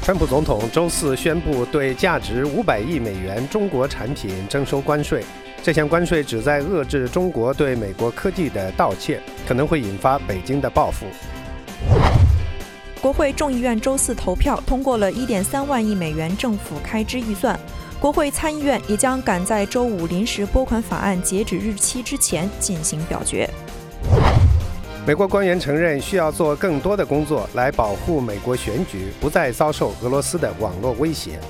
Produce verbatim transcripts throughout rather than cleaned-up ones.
川普总统周四宣布对价值五百亿美元中国产品征收关税。这项关税旨在遏制中国对美国科技的盗窃，可能会引发北京的报复。 国会众议院周四投票通过了 一点三万亿美元政府开支预算，国会参议院也将赶在周五临时拨款法案截止日期之前进行表决。 美国官员承认需要做更多的工作来保护美国选举不再遭受俄罗斯的网络威胁。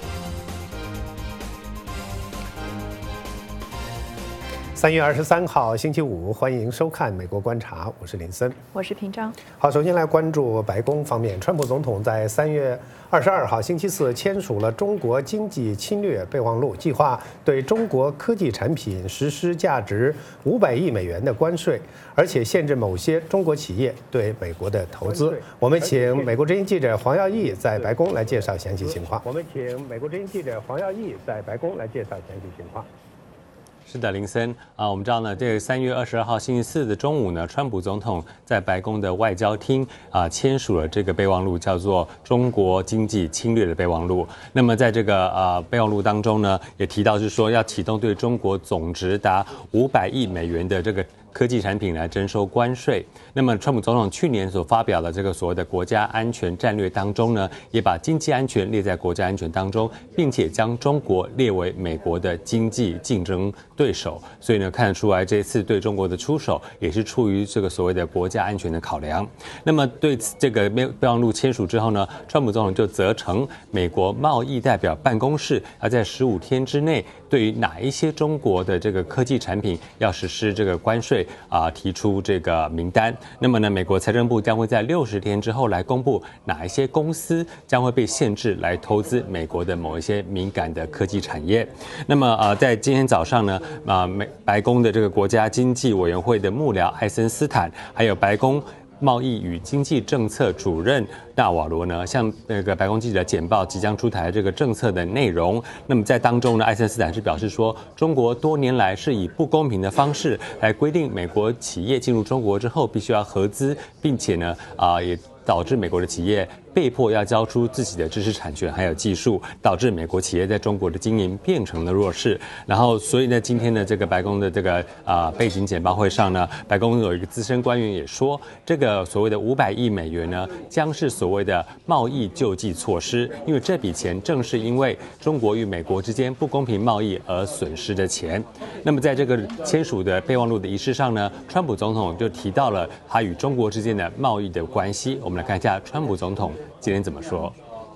三月二十三号星期五，欢迎收看《美国观察》，我是林森， 我是平章。 好，首先来关注白宫方面，川普总统在三月二十二号星期四签署了中国经济侵略备忘录，计划对中国科技产品实施价值五百亿美元的关税，而且限制某些中国企业对美国的投资。我们请美国之音记者黄耀义在白宫来介绍详细情况。我们请美国之音记者黄耀义在白宫来介绍详细情况。 是的，林森啊，我们知道呢，这个三月二十二号星期四的中午呢，川普总统在白宫的外交厅啊签署了这个备忘录，叫做《中国经济侵略的备忘录》。那么在这个呃备忘录当中呢，也提到是说要启动对中国总值达五百亿美元的这个科技产品来征收关税。那么，川普总统去年所发表的这个所谓的国家安全战略当中呢，也把经济安全列在国家安全当中，并且将中国列为美国的经济竞争对手。所以呢，看得出来这次对中国的出手也是出于这个所谓的国家安全的考量。那么，对这个备忘录签署之后呢，川普总统就责成美国贸易代表办公室要在十五天之内，对于哪一些中国的这个科技产品要实施这个关税啊、呃，提出这个名单。那么呢，美国财政部将会在六十天之后来公布哪一些公司将会被限制来投资美国的某一些敏感的科技产业。那么呃，在今天早上呢，啊、呃，美白宫的这个国家经济委员会的幕僚艾森斯坦，还有白宫贸易与经济政策主任纳瓦罗呢，向那个白宫记者简报即将出台的这个政策的内容。那么在当中呢，艾森斯坦是表示说，中国多年来是以不公平的方式来规定美国企业进入中国之后必须要合资，并且呢，啊、呃、也导致美国的企业被迫要交出自己的知识产权还有技术，导致美国企业在中国的经营变成了弱势。然后，所以呢，今天的这个白宫的这个啊、呃、背景简报会上呢，白宫有一个资深官员也说，这个所谓的五百亿美元呢，将是所谓的贸易救济措施，因为这笔钱正是因为中国与美国之间不公平贸易而损失的钱。那么在这个签署的备忘录的仪式上呢，川普总统就提到了他与中国之间的贸易的关系。我们来看一下川普总统今天怎么说。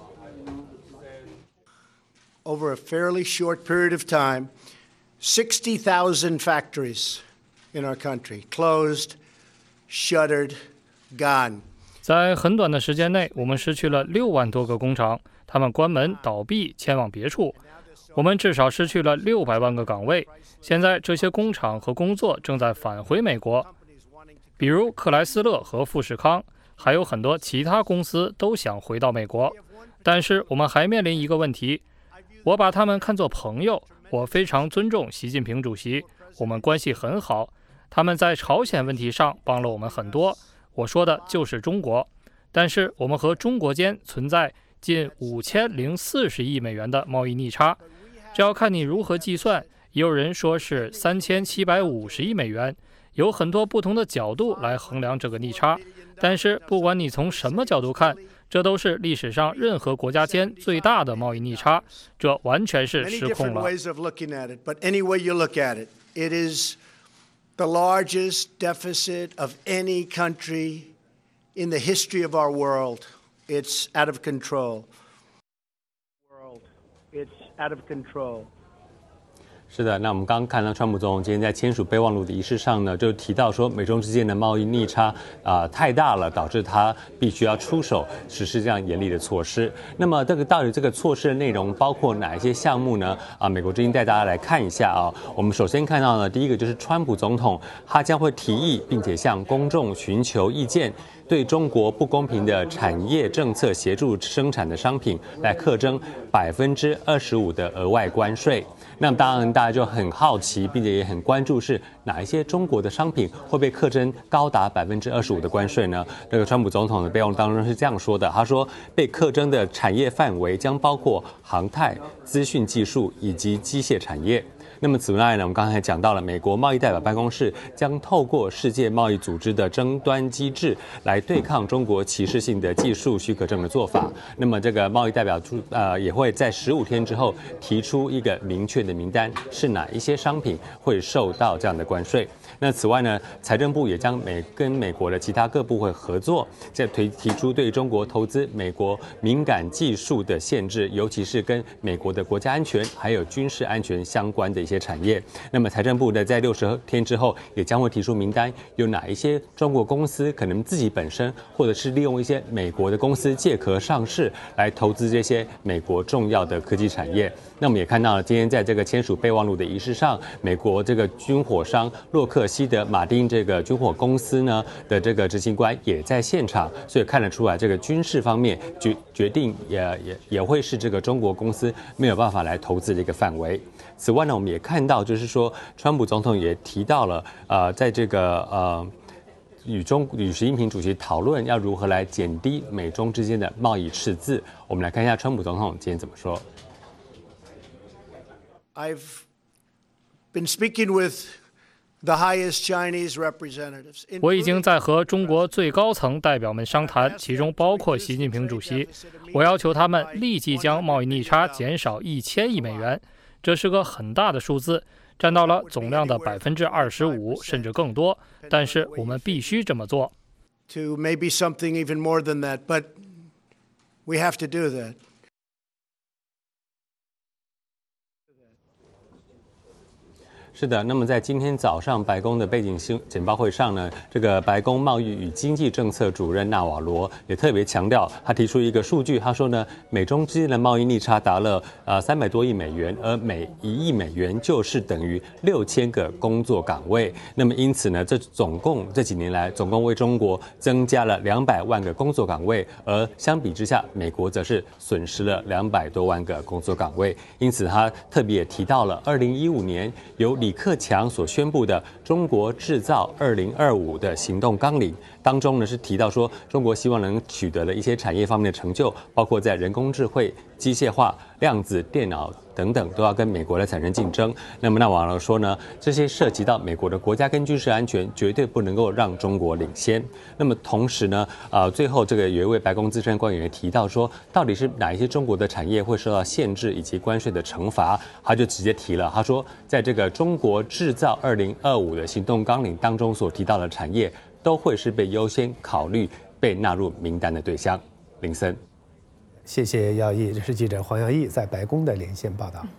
Over a fairly short period of time, sixty thousand factories in our country closed, shuttered, gone. 在很短的时间内，我们失去了六万多个工厂，他们关门倒闭，迁往别处。我们至少失去了六百万个岗位。现在这些工厂和工作正在返回美国，比如克莱斯勒和富士康。 还有很多其他公司都想回到美国，但是我们还面临一个问题。我把他们看作朋友，我非常尊重习近平主席，我们关系很好。他们在朝鲜问题上帮了我们很多，我说的就是中国。但是我们和中国间存在近五千零四十亿美元的贸易逆差，这要看你如何计算。也有人说是三千七百五十亿美元，有很多不同的角度来衡量这个逆差。 但是，不管你从什么角度看，这都是历史上任何国家间最大的贸易逆差，这完全是失控了。 But any way you look at it, it is the largest deficit of any country in the history of our world. It's out of control. World, it's out of control. 是的，那我们刚刚看到川普总统今天在签署备忘录的仪式上呢，就提到说美中之间的贸易逆差啊、呃、太大了，导致他必须要出手实施这样严厉的措施。那么这个到底这个措施的内容包括哪一些项目呢？啊，美国之音带大家来看一下啊。我们首先看到呢，第一个就是川普总统他将会提议并且向公众寻求意见。 对中国不公平的产业政策协助生产的商品来课征百分之二十五的额外关税。 那么当然大家就很好奇，并且也很关注是哪一些中国的商品会被课征高达百分之二十五的关税呢？这个川普总统的备忘录当中是这样说的，他说被课征的产业范围将包括航太、资讯技术以及机械产业。那么此外呢，我们刚才讲到了，美国贸易代表办公室将透过世界贸易组织的争端机制来对抗中国歧视性的技术许可证的做法。那么这个贸易代表呃也会在十五天之后提出一个明确的名单，是哪一些商品会受到这样的关税。那此外呢，财政部也将美跟美国的其他各部会合作，在提提出对中国投资美国敏感技术的限制，尤其是跟美国的国家安全还有军事安全相关的一些产业。那么财政部呢，在六十天之后也将会提出名单，有哪一些中国公司可能自己本身或者是利用一些美国的公司借壳上市来投资这些美国重要的科技产业。那我们也看到了，今天在这个签署备忘录的仪式上，美国这个军火商洛克希德马丁这个军火公司呢的这个执行官也在现场，所以看得出来，这个军事方面决决定也也也会是这个中国公司没有办法来投资的一个范围。此外呢，我们也看到，就是说，川普总统也提到了，呃，在这个呃。与中与习近平主席讨论要如何来减低美中之间的贸易赤字。我们来看一下川普总统今天怎么说。 I've been speaking with the highest Chinese representatives. 我已经在和中国最高层代表们商谈，其中包括习近平主席。我要求他们立即将贸易逆差减少一千亿美元，这是个很大的数字。占到了总量的百分之二十五，甚至更多。但是我们必须这么做。 To maybe something even more than that, but we have to do that. 是的，那么在今天早上白宫的背景新简报会上呢，这个白宫贸易与经济政策主任纳瓦罗也特别强调，他提出一个数据，他说呢，美中之间的贸易逆差达了呃三百多亿美元，而每一亿美元就是等于六千个工作岗位。那么因此呢，这总共这几年来，总共为中国增加了两百万个工作岗位，而相比之下，美国则是损失了两百多万个工作岗位。因此，他特别也提到了二零一五年由李克强所宣布的中国制造二零二五的行动纲领当中呢，是提到说中国希望能取得的一些产业方面的成就，包括在人工智慧、机械化、量子电脑等等都要跟美国来产生竞争。那么那网络说呢，这些涉及到美国的国家跟军事安全，绝对不能够让中国领先。那么同时呢，呃，最后这个有一位白宫资深官员也提到说，到底是哪一些中国的产业会受到限制以及关税的惩罚？他就直接提了，他说，在这个中国制造二零二五的行动纲领当中所提到的产业，都会是被优先考虑被纳入名单的对象。林森。 谢谢耀义，这是记者黄耀义在白宫的连线报道。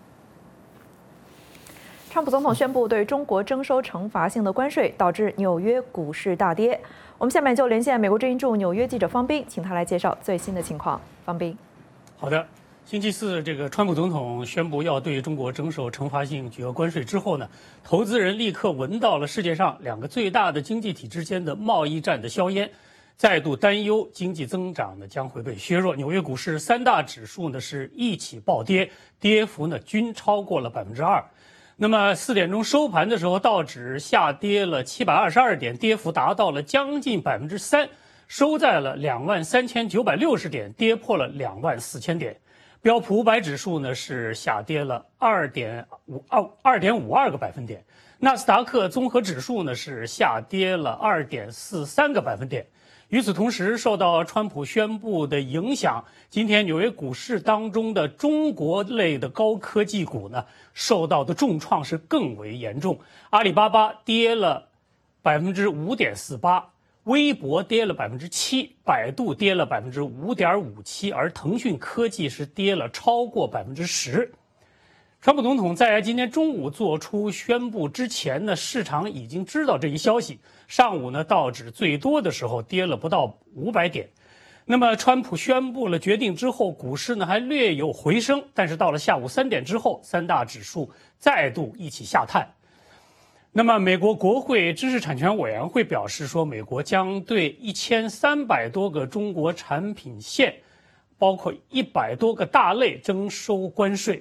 川普总统宣布对中国征收惩罚性的关税，导致纽约股市大跌。我们下面就连线美国之音驻纽约记者方斌，请他来介绍最新的情况。方斌， 好的。星期四，这个川普总统宣布要对中国征收惩罚性巨额关税之后呢，投资人立刻闻到了世界上两个最大的经济体之间的贸易战的硝烟。再度担忧经济增长呢将会被削弱，纽约股市三大指数呢是一起暴跌，跌幅呢均超过了百分之二。那么四点钟收盘的时候，道指下跌了七百二十二点，跌幅达到了将近百分之三，收在了两万三千九百六十点，跌破了两万四千点。标普五百指数呢是下跌了二点五二二点五二个百分点，纳斯达克综合指数呢是下跌了二点四三个百分点。与此同时，受到川普宣布的影响，今天纽约股市当中的中国类的高科技股呢，受到的重创是更为严重。阿里巴巴跌了百分之五点四八，微博跌了百分之七，百度跌了百分之五点五七，而腾讯科技是跌了超过百分之十。川普总统在今天中午做出宣布之前呢，市场已经知道这一消息。上午呢，道指最多的时候跌了不到五百点。那么，川普宣布了决定之后，股市呢还略有回升，但是到了下午三点之后，三大指数再度一起下探。那么，美国国会知识产权委员会表示说，美国将对一千三百多个中国产品线，包括一百多个大类征收关税。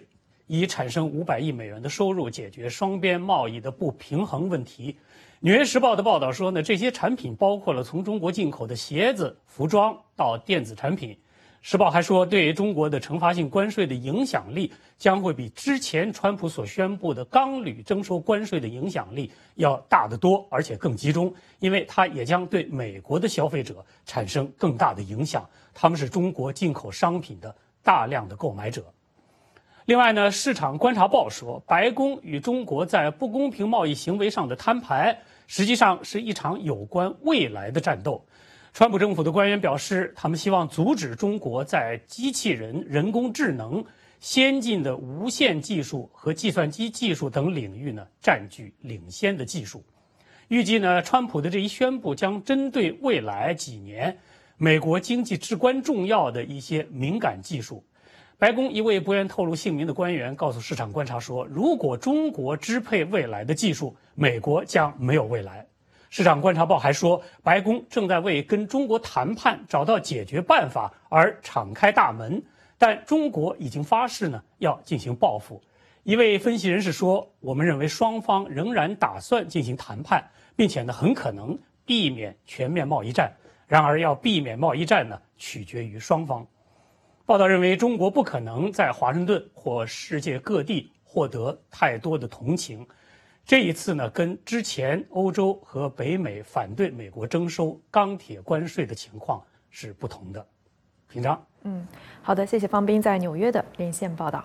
以产生五百亿美元的收入，解决双边贸易的不平衡问题。《纽约时报》的报道说呢，这些产品包括了从中国进口的鞋子、服装到电子产品。时报还说，对中国的惩罚性关税的影响力将会比之前川普所宣布的钢铝征收关税的影响力要大得多，而且更集中，因为它也将对美国的消费者产生更大的影响，他们是中国进口商品的大量的购买者。另外呢，市场观察报说，白宫与中国在不公平贸易行为上的摊牌，实际上是一场有关未来的战斗。川普政府的官员表示，他们希望阻止中国在机器人、人工智能、先进的无线技术和计算机技术等领域呢占据领先的技术。预计呢，川普的这一宣布将针对未来几年美国经济至关重要的一些敏感技术。白宫一位不愿透露姓名的官员告诉市场观察说，如果中国支配未来的技术，美国将没有未来。市场观察报还说，白宫正在为跟中国谈判找到解决办法而敞开大门，但中国已经发誓呢要进行报复。一位分析人士说，我们认为双方仍然打算进行谈判，并且呢很可能避免全面贸易战。然而要避免贸易战呢，取决于双方。报道认为，中国不可能在华盛顿或世界各地获得太多的同情。这一次呢，跟之前欧洲和北美反对美国征收钢铁关税的情况是不同的。平章， 嗯，好的，谢谢方斌在纽约的连线报道。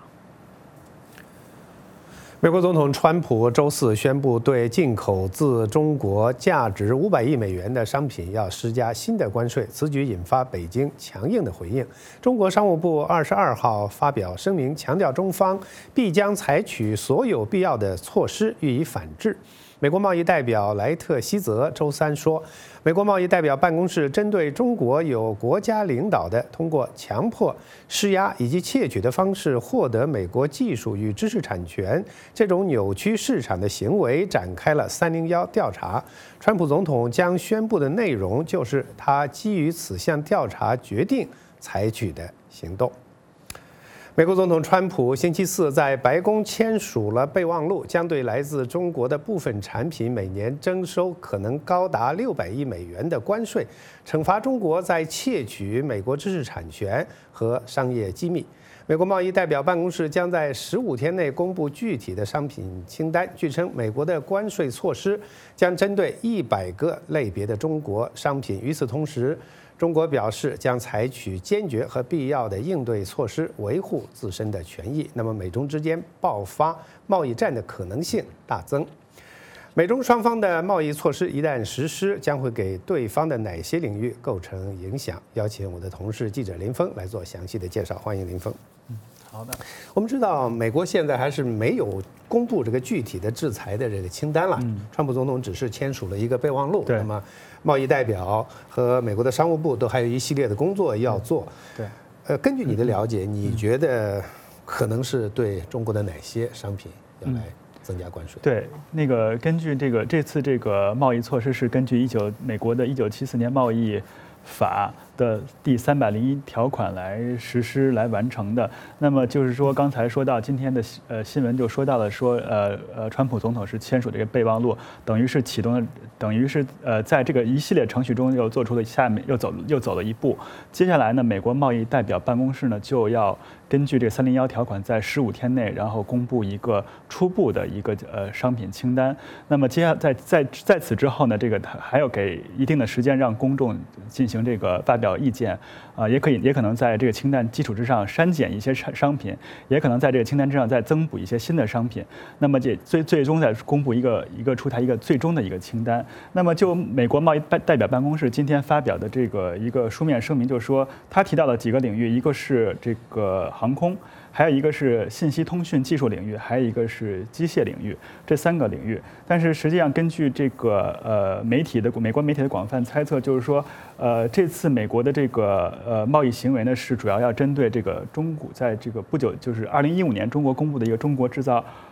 美国总统川普周四宣布，对进口自中国价值五百亿美元的商品要施加新的关税，此举引发北京强硬的回应。中国商务部二十二号发表声明，强调中方必将采取所有必要的措施予以反制。美国贸易代表莱特希泽周三说，美国贸易代表办公室针对中国有国家领导的通过强迫、施压以及窃取的方式获得美国技术与知识产权这种扭曲市场的行为展开了三零一调查。川普总统将宣布的内容就是他基于此项调查决定采取的行动。美国总统川普星期四在白宫签署了备忘录，将对来自中国的部分产品每年征收可能高达六百亿美元的关税，惩罚中国在窃取美国知识产权和商业机密。美国贸易代表办公室将在十五天内公布具体的商品清单。据称，美国的关税措施将针对一百个类别的中国商品。与此同时，中国表示将采取坚决和必要的应对措施，维护自身的权益。那么，美中之间爆发贸易战的可能性大增。美中双方的贸易措施一旦实施，将会给对方的哪些领域构成影响？邀请我的同事记者林峰来做详细的介绍。欢迎林峰。 好的， 我们知道美国现在还是没有公布这个具体的制裁的这个清单了。嗯，川普总统只是签署了一个备忘录。 对， 那么贸易代表和美国的商务部都还有一系列的工作要做。 对， 呃，根据你的了解，你觉得可能是对中国的哪些商品要来增加关税？ 对，那个根据这个这次这个贸易措施是根据一九美国的一九七四年贸易法的第三百零一条款来实施来完成的。那么就是说，刚才说到今天的呃新闻就说到了说，呃呃，川普总统是签署这个备忘录，等于是启动了，等于是呃在这个一系列程序中又做出了下面又走又走了一步。接下来呢，美国贸易代表办公室呢就要根据这个三零一条款，在十五天内，然后公布一个初步的一个呃商品清单。那么接下在在在此之后呢，这个还要给一定的时间让公众进行这个发表意见啊、呃，也可以也可能在这个清单基础之上删减一些商品，也可能在这个清单之上再增补一些新的商品。那么这最最终再公布一个一个出台一个最终的一个清单。那么就美国贸易代表办公室今天发表的这个一个书面声明，就是说他提到了几个领域，一个是这个航空，还有一个是信息通讯技术领域，还有一个是机械领域，这三个领域。但是实际上，根据这个呃媒体的美国媒体的广泛猜测，就是说，呃，这次美国的这个呃贸易行为呢，是主要要针对这个中国在这个不久，就是二零一五年中国公布的一个中国制造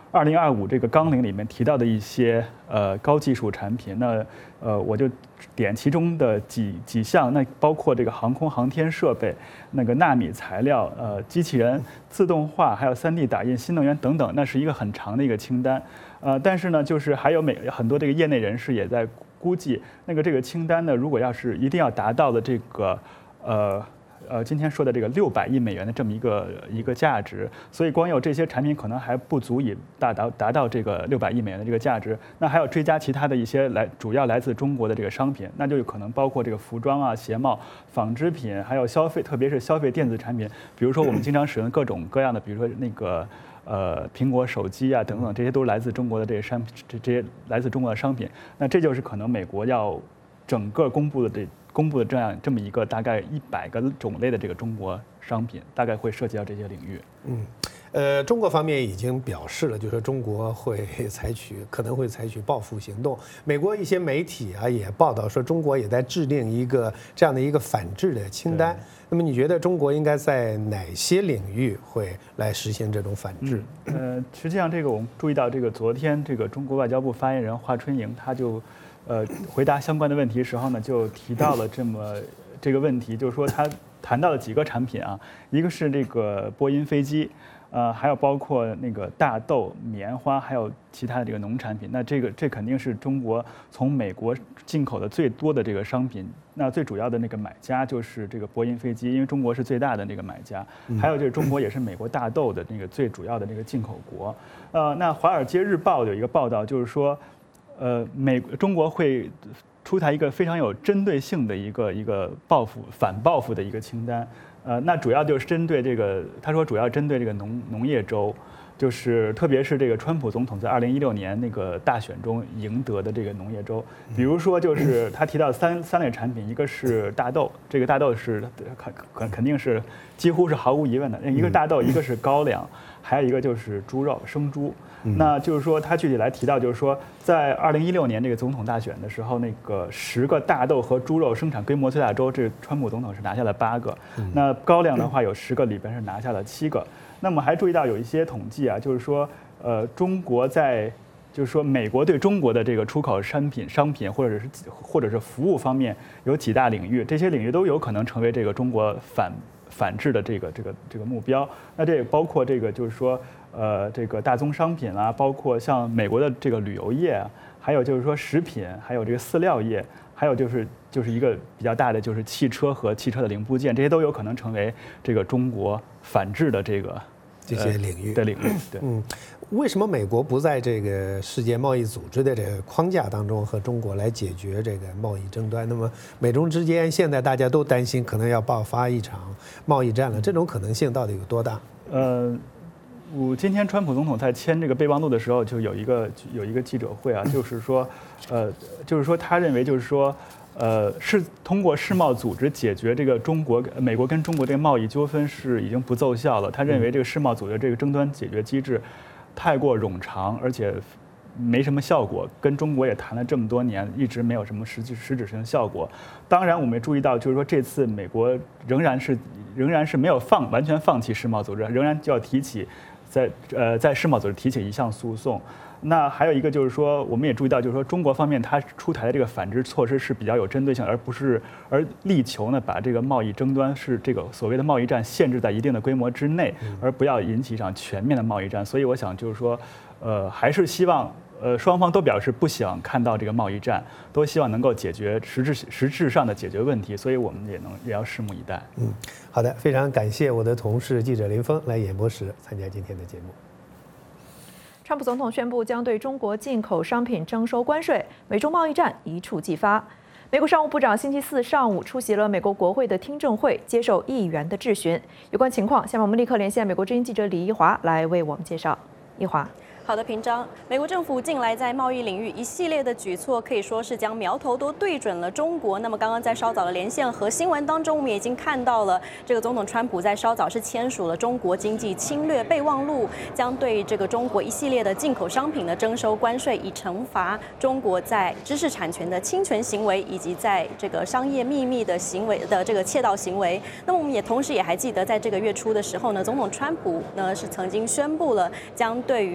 二零二五这个纲领里面提到的一些呃高技术产品，那呃我就点其中的几几项，那包括这个航空航天设备、那个纳米材料、呃机器人、自动化，还有 三 D 打印、新能源等等，那是一个很长的一个清单。呃，但是呢，就是还有每很多这个业内人士也在估计，那个这个清单呢，如果要是一定要达到的这个呃。呃，今天说的这个六百亿美元的这么一个一个价值，所以光有这些产品可能还不足以达到达到这个六百亿美元的这个价值。那还要追加其他的一些来主要来自中国的这个商品，那就有可能包括这个服装啊、鞋帽、纺织品，还有消费，特别是消费电子产品，比如说我们经常使用的各种各样的，比如说那个呃苹果手机啊等等，这些都是来自中国的这些商这这些来自中国的商品。那这就是可能美国要整个公布的这。公布的这样这么一个大概一百个种类的这个中国商品，大概会涉及到这些领域。 嗯，呃，中国方面已经表示了，就是说中国会采取可能会采取报复行动。美国一些媒体啊也报道说，中国也在制定一个这样的一个反制的清单。那么你觉得中国应该在哪些领域会来实现这种反制？ 嗯、呃，实际上这个我们注意到，这个昨天这个中国外交部发言人华春莹他就。呃，回答相关的问题时候呢，就提到了这么这个问题，就是说他谈到了几个产品啊，一个是这个波音飞机，呃，还有包括那个大豆、棉花，还有其他的这个农产品。那这个这肯定是中国从美国进口的最多的这个商品。那最主要的那个买家就是这个波音飞机，因为中国是最大的那个买家。还有就是中国也是美国大豆的那个最主要的那个进口国。呃，那《华尔街日报》有一个报道，就是说。呃，美中国会出台一个非常有针对性的一个一个报复反报复的一个清单，呃，那主要就是针对这个，他说主要针对这个农农业州，就是特别是这个川普总统在二零一六年那个大选中赢得的这个农业州，比如说就是他提到三三类产品，一个是大豆，这个大豆是肯肯肯定是几乎是毫无疑问的，一个大豆，一个是高粱，还有一个就是猪肉生猪。那就是说，他具体来提到，就是说，在二零一六年这个总统大选的时候，那个十个大豆和猪肉生产规模最大州，这个川普总统是拿下了八个。那高粱的话，有十个里边是拿下了七个。那么还注意到有一些统计啊，就是说，呃，中国在，就是说美国对中国的这个出口商品、商品或者是或者是服务方面有几大领域，这些领域都有可能成为这个中国反反制的这个这个这个目标。那这也包括这个，就是说。呃，这个大宗商品啊，包括像美国的这个旅游业啊，还有就是说食品，还有这个饲料业，还有就是就是一个比较大的就是汽车和汽车的零部件，这些都有可能成为这个中国反制的这个这些领域的领域。对， 嗯，为什么美国不在这个世界贸易组织的这个框架当中和中国来解决这个贸易争端？那么美中之间现在大家都担心可能要爆发一场贸易战了，这种可能性到底有多大？ 呃。我今天川普总统在签这个备忘录的时候，就有一个有一个记者会啊，就是说，呃，就是说他认为就是说，呃，是通过世贸组织解决这个中国美国跟中国这个贸易纠纷是已经不奏效了。他认为这个世贸组织这个争端解决机制太过冗长，而且没什么效果，跟中国也谈了这么多年，一直没有什么实际实质性的效果。当然，我们也注意到，就是说这次美国仍然是仍然是没有放完全放弃世贸组织，仍然就要提起。在呃，在世贸组织提起一项诉讼，那还有一个就是说，我们也注意到，就是说中国方面它出台的这个反制措施是比较有针对性，而不是而力求呢把这个贸易争端是这个所谓的贸易战限制在一定的规模之内，而不要引起一场全面的贸易战。所以我想就是说，呃，还是希望。呃，双方都表示不想看到这个贸易战，都希望能够解决实质实质上的解决问题，所以我们也能也要拭目以待。 嗯，好的，非常感谢我的同事记者林峰来演播室参加今天的节目。 川普总统宣布将对中国进口商品征收关税，美中贸易战一触即发。美国商务部长星期四上午出席了美国国会的听证会，接受议员的质询。有关情况，下面我们立刻连线美国之音记者李一华来为我们介绍。一华。 好的，平章。美国政府近来在贸易领域一系列的举措，可以说是将苗头都对准了中国。那么，刚刚在稍早的连线和新闻当中，我们也已经看到了，这个总统川普在稍早是签署了中国经济侵略备忘录，将对这个中国一系列的进口商品呢征收关税，以惩罚中国在知识产权的侵权行为，以及在这个商业秘密的行为的这个窃盗行为。那么，我们也同时也还记得，在这个月初的时候呢，总统川普呢是曾经宣布了将对于这个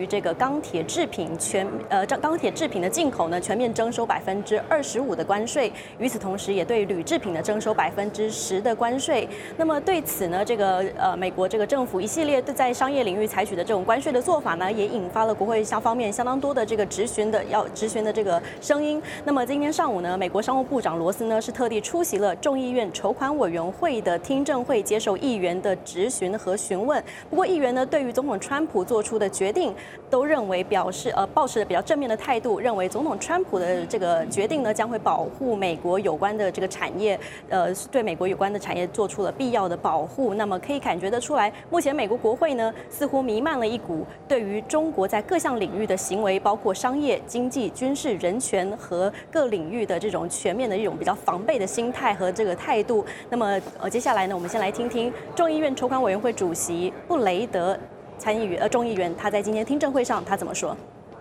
钢铁制品全呃钢铁制品的进口呢全面征收百分之二十五的关税，与此同时也对铝制品呢征收百分之十的关税。那么对此呢，这个呃美国这个政府一系列在商业领域采取的这种关税的做法呢，也引发了国会相方面相当多的这个质询的要质询的这个声音。那么今天上午呢，美国商务部长罗斯呢是特地出席了众议院筹款委员会的听证会，接受议员的质询和询问。不过议员呢对于总统川普做出的决定，都认为表示呃抱持了比较正面的态度，认为总统川普的这个决定呢将会保护美国有关的这个产业，呃对美国有关的产业做出了必要的保护。那么可以感觉得出来，目前美国国会呢似乎弥漫了一股对于中国在各项领域的行为，包括商业、经济、军事、人权和各领域的这种全面的一种比较防备的心态和这个态度。那么呃接下来呢，我们先来听听众议院筹款委员会主席布雷德参议员呃众议员他在今天听证会上他怎么说。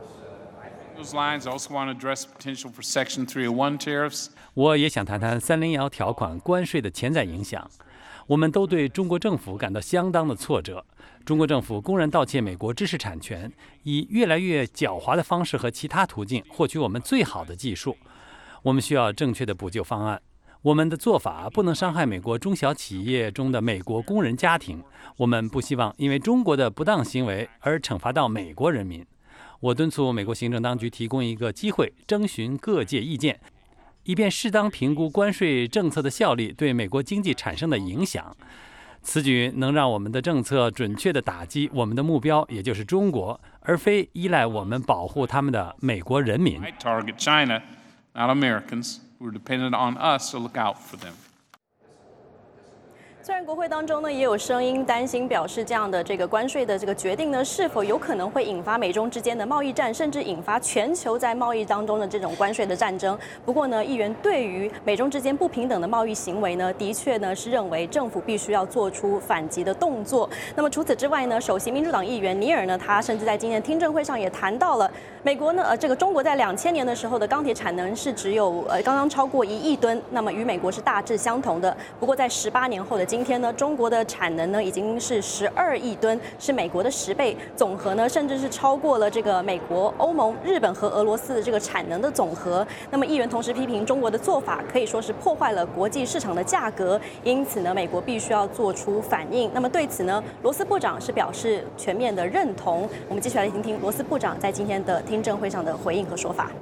我也想谈谈三零一条款关税的潜在影响。我们都对中国政府感到相当的挫折。中国政府公然盗窃美国知识产权，以越来越狡猾的方式和其他途径获取我们最好的技术。我们需要正确的补救方案。我们的做法不能伤害美国中小企业中的美国工人家庭。我们不希望因为中国的不当行为而惩罚到美国人民。我敦促美国行政当局提供一个机会，征询各界意见，以便适当评估关税政策的效力对美国经济产生的影响。此举能让我们的政策准确地打击我们的目标，也就是中国，而非依赖我们保护他们的美国人民。 虽然国会当中呢也有声音担心，表示这样的这个关税的这个决定呢，是否有可能会引发美中之间的贸易战，甚至引发全球在贸易当中的这种关税的战争。不过呢，议员对于美中之间不平等的贸易行为呢，的确呢是认为政府必须要做出反击的动作。那么除此之外呢，首席民主党议员尼尔呢，他甚至在今天的听证会上也谈到了美国呢，呃，这个中国在两千年的时候的钢铁产能是只有呃刚刚超过一亿吨，那么与美国是大致相同的。不过在十八年后的今天呢，中国的产能呢已经是十二亿吨，是美国的十倍，总和呢甚至是超过了这个美国、欧盟、日本和俄罗斯的这个产能的总和。那么议员同时批评中国的做法可以说是破坏了国际市场的价格，因此呢，美国必须要做出反应。那么对此呢，罗斯部长是表示全面的认同。我们继续来听听罗斯部长在今天的听证会上的回应和说法。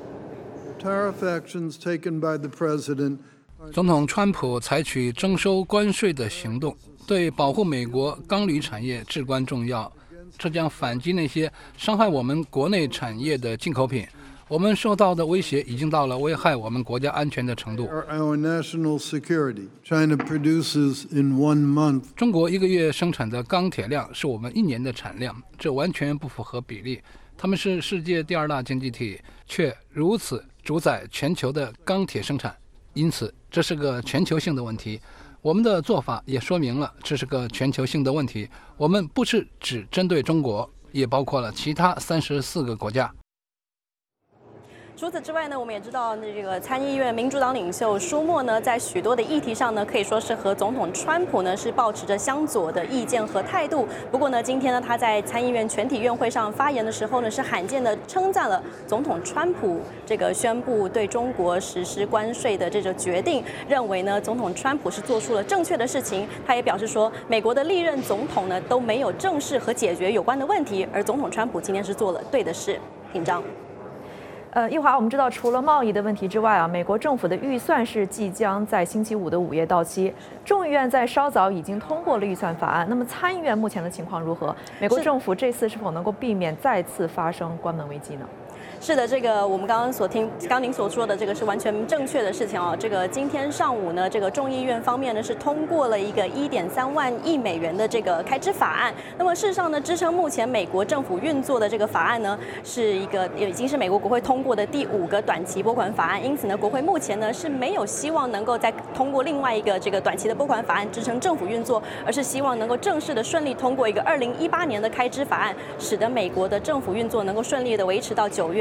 Tariff actions taken by the president 总统川普采取征收关税的行动，对保护美国钢铝产业至关重要。这将反击那些伤害我们国内产业的进口品。我们受到的威胁已经到了危害我们国家安全的程度。 Our national security. China produces in one month. 中国一个月生产的钢铁量是我们一年的产量，这完全不符合比例。他们是世界第二大经济体，却如此主宰全球的钢铁生产。因此，这是个全球性的问题。我们的做法也说明了这是个全球性的问题。我们不是只针对中国，也包括了其他三十四个国家。 除此之外呢，我们也知道，这个参议院民主党领袖舒默呢，在许多的议题上呢，可以说是和总统川普呢是抱持着相左的意见和态度。不过呢，今天呢，他在参议院全体院会上发言的时候呢，是罕见的称赞了总统川普这个宣布对中国实施关税的这个决定，认为呢，总统川普是做出了正确的事情。他也表示说，美国的历任总统呢都没有正视和解决有关的问题，而总统川普今天是做了对的事。紧张。 呃，一华，我们知道，除了贸易的问题之外啊，美国政府的预算是即将在星期五的午夜到期。众议院在稍早已经通过了预算法案，那么参议院目前的情况如何？美国政府这次是否能够避免再次发生关门危机呢？ 是的，这个我们刚刚所听，刚您所说的这个是完全正确的事情哦。这个今天上午呢，这个众议院方面呢是通过了一个一点三万亿美元的这个开支法案。那么事实上呢，支撑目前美国政府运作的这个法案呢，是一个已经是美国国会通过的第五个短期拨款法案。因此呢，国会目前呢是没有希望能够再通过另外一个这个短期的拨款法案支撑政府运作，而是希望能够正式的顺利通过一个二零一八年的开支法案，使得美国的政府运作能够顺利的维持到九月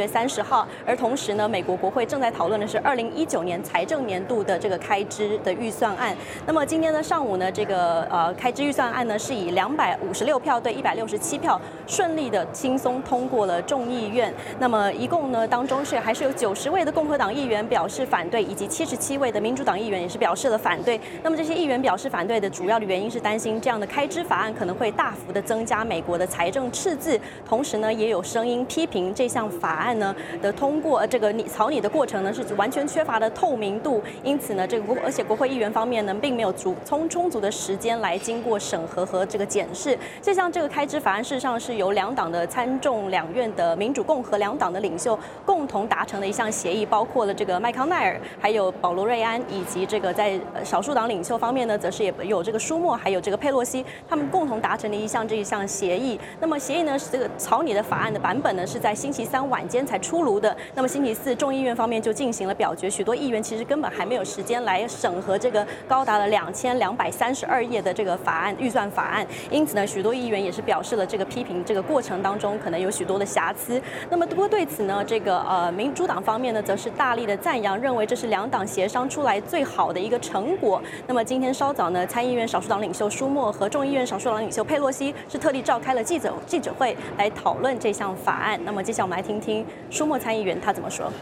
三十号。而同时呢，美国国会正在讨论的是二零一九年财政年度的这个开支的预算案。那么今天呢上午呢，这个呃开支预算案呢是以两百五十六票对一百六十七票顺利的轻松通过了众议院。那么一共呢当中是还是有九十位的共和党议员表示反对，以及七十七位的民主党议员也是表示了反对。那么这些议员表示反对的主要的原因是担心这样的开支法案可能会大幅的增加美国的财政赤字，同时呢也有声音批评这项法案呢的通过，这个草拟的过程呢是完全缺乏的透明度，因此呢这个国而且国会议员方面呢并没有足充充足的时间来经过审核和这个检视。这项这个开支法案事实上是由两党的参众两院的民主共和两党的领袖共同达成的一项协议，包括了这个麦康奈尔、还有保罗瑞安，以及这个在少数党领袖方面呢，则是也有这个舒默，还有这个佩洛西，他们共同达成的一项这一项协议。那么协议呢，这个草拟的法案的版本呢，是在星期三晚间才出炉的。那么星期四众议院方面就进行了表决，许多议员其实根本还没有时间来审核这个高达了两千两百三十二页的这个法案预算法案，因此呢，许多议员也是表示了这个批评，这个过程当中可能有许多的瑕疵。那么不过对此呢，这个呃民主党方面呢，则是大力的赞扬，认为这是两党协商出来最好的一个成果。那么今天稍早呢，参议院少数党领袖舒默和众议院少数党领袖佩洛西是特地召开了记者记者会来讨论这项法案。那么接下来我们来听听舒默参议员他怎么说。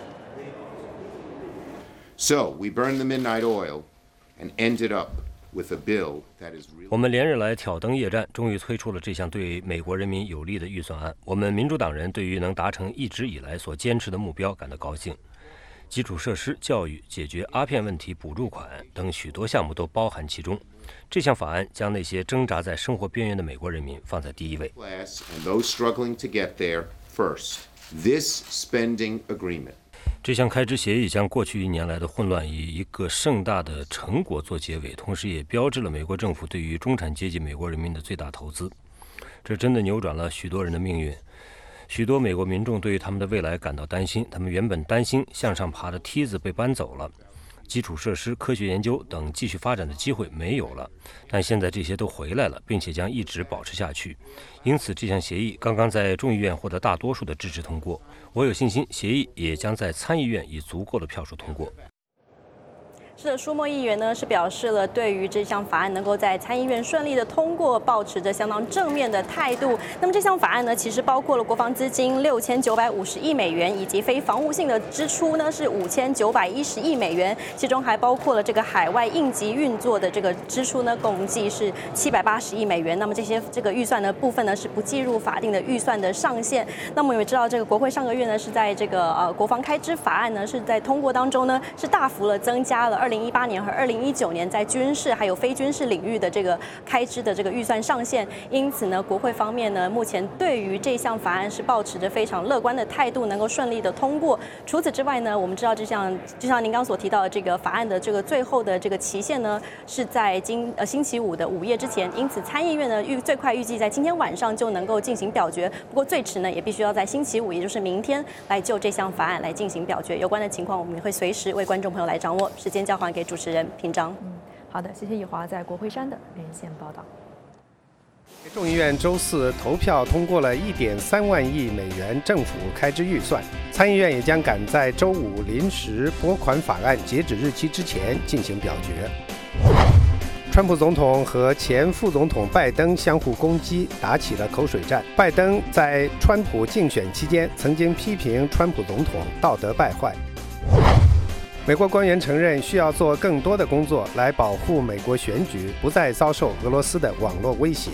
So we burned the midnight oil and ended up with a bill that is really. 我们连日来挑灯夜战，终于推出了这项对美国人民有利的预算案。我们民主党人对于能达成一直以来所坚持的目标感到高兴。基础设施、教育、解决阿片问题补助款等许多项目都包含其中。这项法案将那些挣扎在生活边缘的美国人民放在第一位。 And those struggling to get there first. This spending agreement. 这项开支协议将过去一年来的混乱以一个盛大的成果做结尾，同时也标志了美国政府对于中产阶级美国人民的最大投资。这真的扭转了许多人的命运。许多美国民众对于他们的未来感到担心，他们原本担心向上爬的梯子被搬走了，基础设施、科学研究等继续发展的机会没有了，但现在这些都回来了，并且将一直保持下去。因此，这项协议刚刚在众议院获得大多数的支持通过。我有信心，协议也将在参议院以足够的票数通过。 是的，舒默议员呢是表示了对于这项法案能够在参议院顺利的通过，抱持着相当正面的态度。那么这项法案呢，其实包括了国防资金六千九百五十亿美元，以及非防务性的支出呢是五千九百一十亿美元，其中还包括了这个海外应急运作的这个支出呢，共计是七百八十亿美元。那么这些这个预算的部分呢是不计入法定的预算的上限。那么我们也知道，这个国会上个月呢是在这个呃国防开支法案呢是在通过当中呢是大幅的增加了二零一八年和二零一九年在军事还有非军事领域的这个开支的这个预算上限，因此呢，国会方面呢，目前对于这项法案是抱持着非常乐观的态度，能够顺利的通过。除此之外呢，我们知道这项就像您刚所提到的这个法案的这个最后的这个期限呢，是在今呃星期五的午夜之前，因此参议院呢预最快预计在今天晚上就能够进行表决，不过最迟呢也必须要在星期五，也就是明天来就这项法案来进行表决。有关的情况，我们也会随时为观众朋友来掌握。时间交还给主持人平章。 嗯，好的，谢谢易华在国会山的连线报道。 众议院周四投票通过了一点三万亿美元政府开支预算，参议院也将赶在周五临时拨款法案截止日期之前进行表决。川普总统和前副总统拜登相互攻击，打起了口水战。拜登在川普竞选期间曾经批评川普总统道德败坏。美国官员承认需要做更多的工作来保护美国选举不再遭受俄罗斯的网络威胁。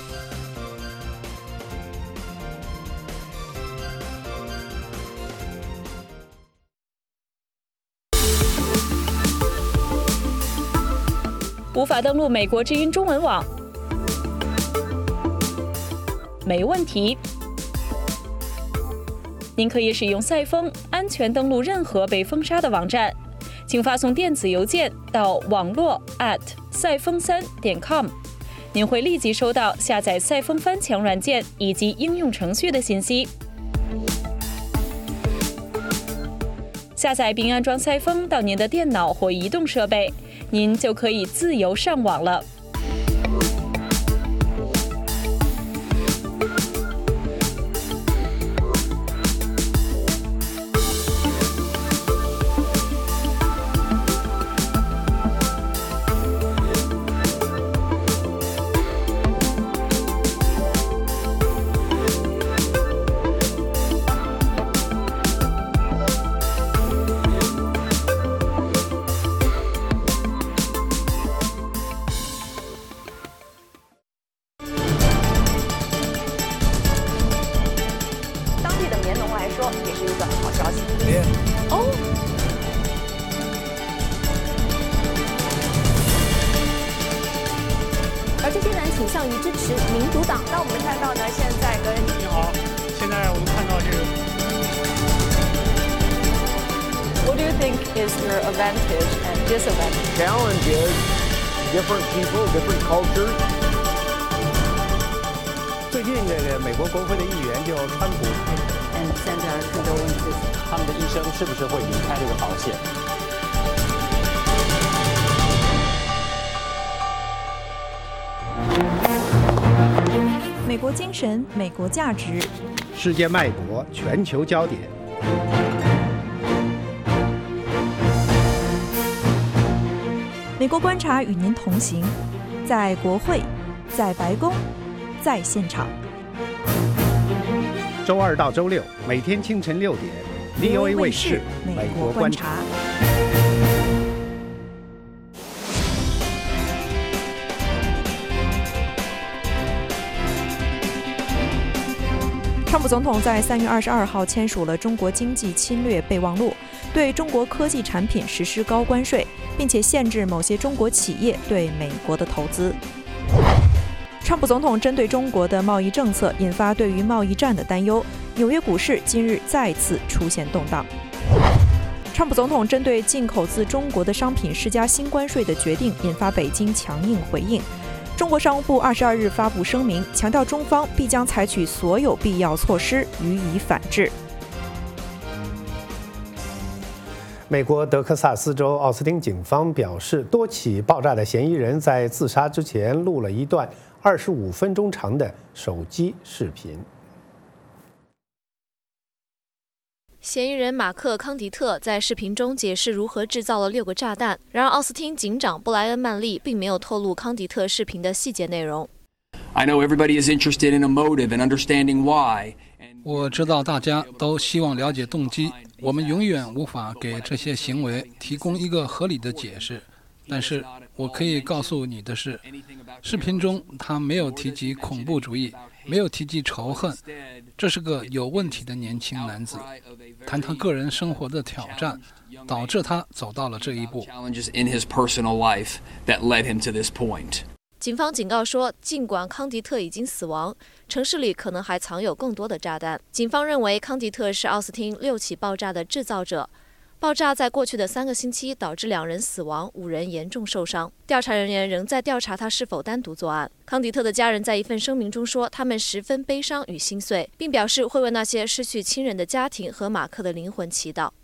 无法登录美国之音中文网？没问题。您可以使用赛风安全登录任何被封杀的网站，请发送电子邮件到网络 at 赛风三点 com， 您会立即收到下载赛风翻墙软件以及应用程序的信息。下载并安装赛风到您的电脑或移动设备，您就可以自由上网了。 think is your advantage and disadvantage? Challenge is different people, different cultures. 最近这个美国国会的议员就川普 and send our condolences. 他们的医生是不是会离开这个保险？ 美国精神，美国价值， 世界脉搏，全球焦点。 美国观察与您同行，在国会，在白宫，在现场。 周二到周六，每天清晨六点 ，V O A 卫视《美国观察》。 川普总统在三月二十二号签署了中国经济侵略备忘录，对中国科技产品实施高关税，并且限制某些中国企业对美国的投资。川普总统针对中国的贸易政策引发对于贸易战的担忧，纽约股市今日再次出现动荡。川普总统针对进口自中国的商品施加新关税的决定引发北京强硬回应。中国商务部二十二日发布声明，强调中方必将采取所有必要措施予以反制。 美国德克萨斯州奥斯汀警方表示，多起爆炸的嫌疑人在自杀之前录了一段二十五分钟长的手机视频。 嫌疑人马克·康迪特在视频中解释如何制造了六个炸弹。然而，奥斯汀警长布莱恩·曼利并没有透露康迪特视频的细节内容。 I know everybody is interested in a motive and understanding why. 我知道大家都希望了解动机，我们永远无法给这些行为提供一个合理的解释。但是我可以告诉你的是，视频中他没有提及恐怖主义，没有提及仇恨。这是个有问题的年轻男子，谈他个人生活的挑战，导致他走到了这一步。 警方警告说，尽管康迪特已经死亡，城市里可能还藏有更多的炸弹。警方认为康迪特是奥斯汀六起爆炸的制造者。爆炸在过去的三个星期导致两人死亡，五人严重受伤。调查人员仍在调查他是否单独作案。康迪特的家人在一份声明中说，他们十分悲伤与心碎，并表示会为那些失去亲人的家庭和马克的灵魂祈祷。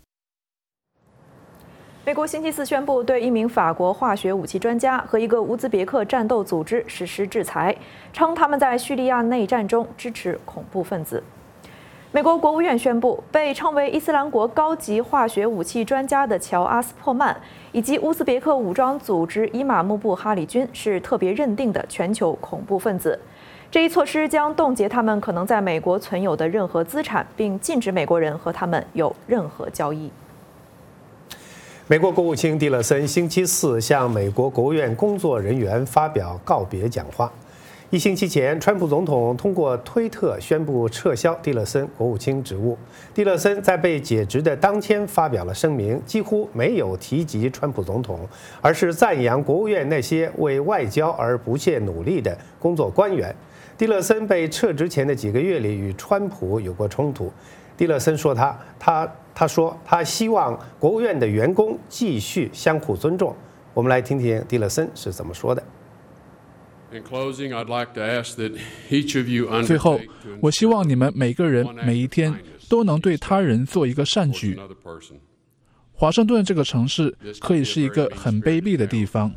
美国星期四宣布对一名法国化学武器专家和一个乌兹别克战斗组织实施制裁，称他们在叙利亚内战中支持恐怖分子。美国国务院宣布，被称为伊斯兰国高级化学武器专家的乔·阿斯珀曼以及乌兹别克武装组织伊玛目布哈里军是特别认定的全球恐怖分子。这一措施将冻结他们可能在美国存有的任何资产，并禁止美国人和他们有任何交易。 美国国务卿蒂勒森星期四向美国国务院工作人员发表告别讲话。一星期前，川普总统通过推特宣布撤销蒂勒森国务卿职务。蒂勒森在被解职的当天发表了声明，几乎没有提及川普总统，而是赞扬国务院那些为外交而不懈努力的工作官员。蒂勒森被撤职前的几个月里与川普有过冲突。蒂勒森说他他他说他希望国务院的员工继续相互尊重。我们来听听蒂勒森是怎么说的。 最后，我希望你们每个人每一天都能对他人做一个善举。华盛顿这个城市可以是一个很卑鄙的地方。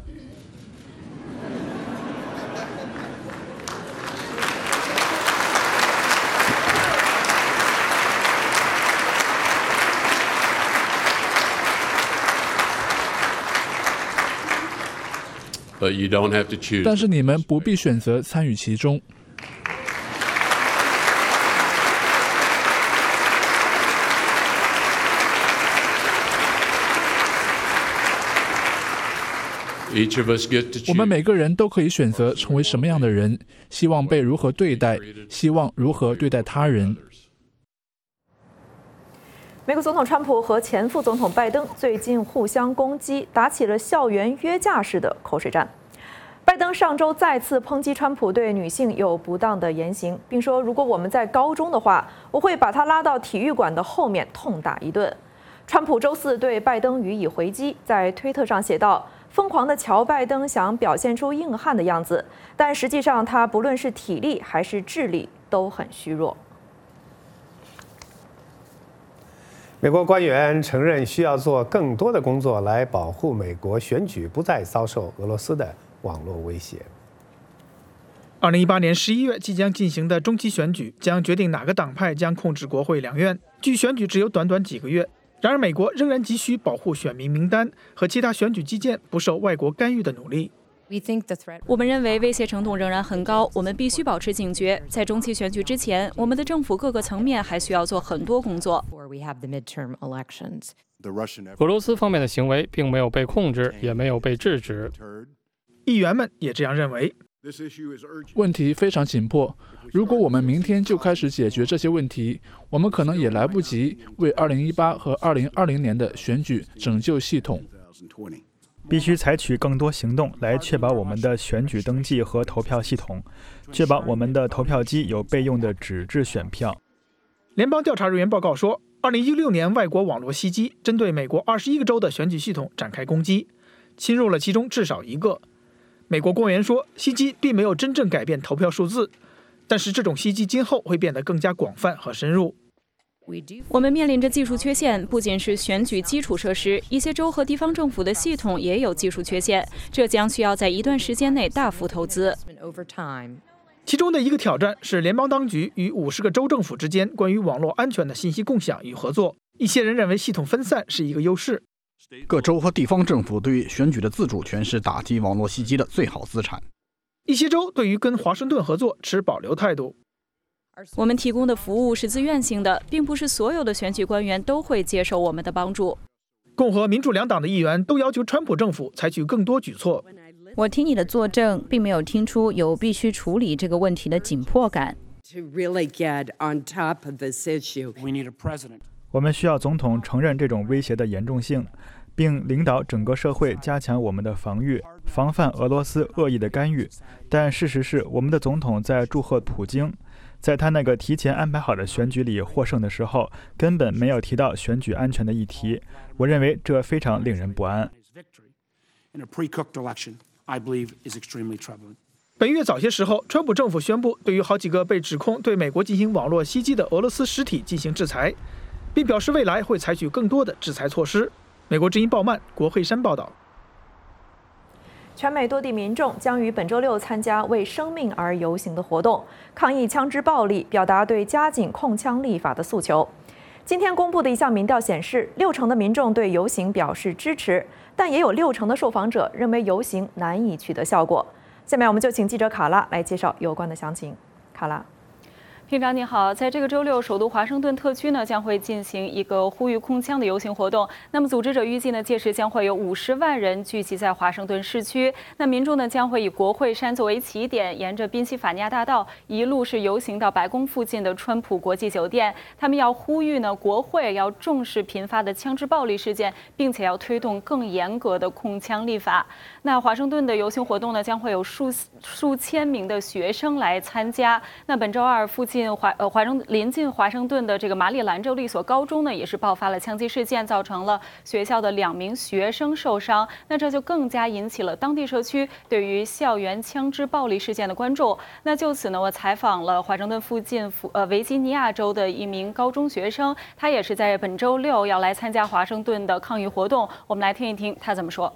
但是你们不必选择参与其中。我们每个人都可以选择成为什么样的人，希望被如何对待，希望如何对待他人。 美国总统川普和前副总统拜登最近互相攻击，打起了校园约架式的口水战。拜登上周再次抨击川普对女性有不当的言行，并说如果我们在高中的话，我会把他拉到体育馆的后面痛打一顿。 川普周四对拜登予以回击，在推特上写道：“疯狂的乔拜登想表现出硬汉的样子，但实际上他不论是体力还是智力都很虚弱。” 美国官员承认需要做更多的工作来保护美国选举不再遭受俄罗斯的网络威胁。 二零一八年十一月即将进行的中期选举将决定哪个党派将控制国会两院。距选举只有短短几个月，然而美国仍然急需保护选民名单和其他选举基建不受外国干预的努力。 我们认为威胁程度仍然很高，我们必须保持警觉。在中期选举之前，我们的政府各个层面还需要做很多工作。 俄罗斯方面的行为并没有被控制，也没有被制止。 议员们也这样认为。 问题非常紧迫，如果我们明天就开始解决这些问题，我们可能也来不及为二零一八和二零二零年的选举拯救系统。 必须采取更多行动来确保我们的选举登记和投票系统，确保我们的投票机有备用的纸质选票。 联邦调查人员报告说，二零一六年外国网络袭击针对美国二十一个州的选举系统展开攻击，侵入了其中至少一个。美国官员说，袭击并没有真正改变投票数字，但是这种袭击今后会变得更加广泛和深入。 我们面临着技术缺陷，不仅是选举基础设施，一些州和地方政府的系统也有技术缺陷，这将需要在一段时间内大幅投资。 其中的一个挑战是联邦当局与五十个州政府之间关于网络安全的信息共享与合作。一些人认为系统分散是一个优势。 各州和地方政府对于选举的自主权是打击网络袭击的最好资产。 一些州对于跟华盛顿合作持保留态度。 我们提供的服务是自愿性的，并不是所有的选举官员都会接受我们的帮助。 共和民主两党的议员都要求川普政府采取更多举措。 我听你的作证，并没有听出有必须处理这个问题的紧迫感。 我们需要总统承认这种威胁的严重性，并领导整个社会加强我们的防御，防范俄罗斯恶意的干预。但事实是，我们的总统在祝贺普京，在他那个提前安排好的选举里获胜的时候，根本没有提到选举安全的议题。我认为这非常令人不安。 本月早些时候，川普政府宣布对于好几个被指控对美国进行网络袭击的俄罗斯实体进行制裁，并表示未来会采取更多的制裁措施。美国之音鲍曼、国会山报道。 全美多地民众将于本周六参加为生命而游行的活动，抗议枪支暴力，表达对加紧控枪立法的诉求。今天公布的一项民调显示，六成的民众对游行表示支持，但也有六成的受访者认为游行难以取得效果。下面我们就请记者卡拉来介绍有关的详情。卡拉。 厅长你好，在这个周六，首都华盛顿特区呢将会进行一个呼吁控枪的游行活动。那么，组织者预计呢，届时将会有五十万人聚集在华盛顿市区。那民众呢将会以国会山作为起点，沿着宾夕法尼亚大道一路是游行到白宫附近的川普国际酒店。他们要呼吁呢，国会要重视频发的枪支暴力事件，并且要推动更严格的控枪立法。那华盛顿的游行活动呢，将会有数数千名的学生来参加。那本周二，附近华呃华盛临近华盛顿的这个马里兰州的一所高中呢，也是爆发了枪击事件，造成了学校的两名学生受伤。那这就更加引起了当地社区对于校园枪支暴力事件的关注。那就此呢，我采访了华盛顿附近呃维吉尼亚州的一名高中学生，他也是在本周六要来参加华盛顿的抗议活动。我们来听一听他怎么说。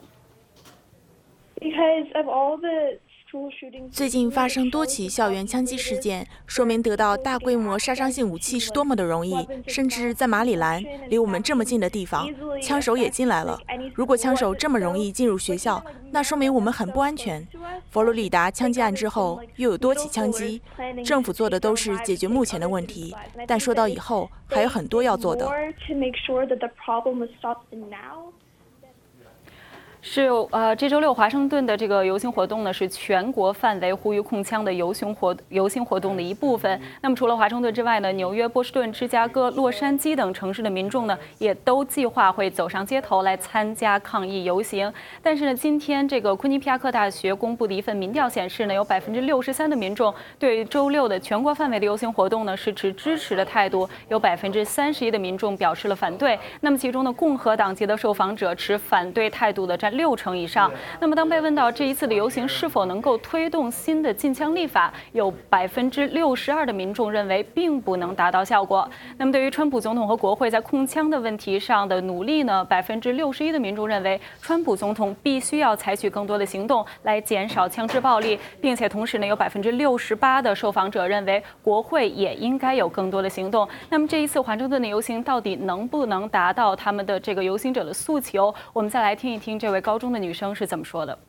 最近发生多起校园枪击事件，说明得到大规模杀伤性武器是多么的容易。甚至在马里兰，离我们这么近的地方，枪手也进来了。如果枪手这么容易进入学校，那说明我们很不安全。佛罗里达枪击案之后，又有多起枪击，政府做的都是解决目前的问题，但说到以后，还有很多要做的。 是呃，这周六华盛顿的这个游行活动呢，是全国范围呼吁控枪的游行活游行活动的一部分。那么除了华盛顿之外呢，纽约、波士顿、芝加哥、洛杉矶等城市的民众呢，也都计划会走上街头来参加抗议游行。但是呢，今天这个昆尼皮亚克大学公布的一份民调显示呢，有百分之六十三的民众对周六的全国范围的游行活动呢是持支持的态度，有百分之三十一的民众表示了反对。那么其中呢，共和党籍的受访者持反对态度的占六成以上。那么当被问到这一次的游行是否能够推动新的禁枪立法，有百分之六十二的民众认为并不能达到效果。那么对于川普总统和国会在控枪的问题上的努力呢，百分之六十一的民众认为川普总统必须要采取更多的行动来减少枪支暴力，并且同时呢，有百分之六十八的受访者认为国会也应该有更多的行动。那么这一次华盛顿的游行到底能不能达到他们的这个游行者的诉求？我们再来听一听这位高中的女生是怎么说的。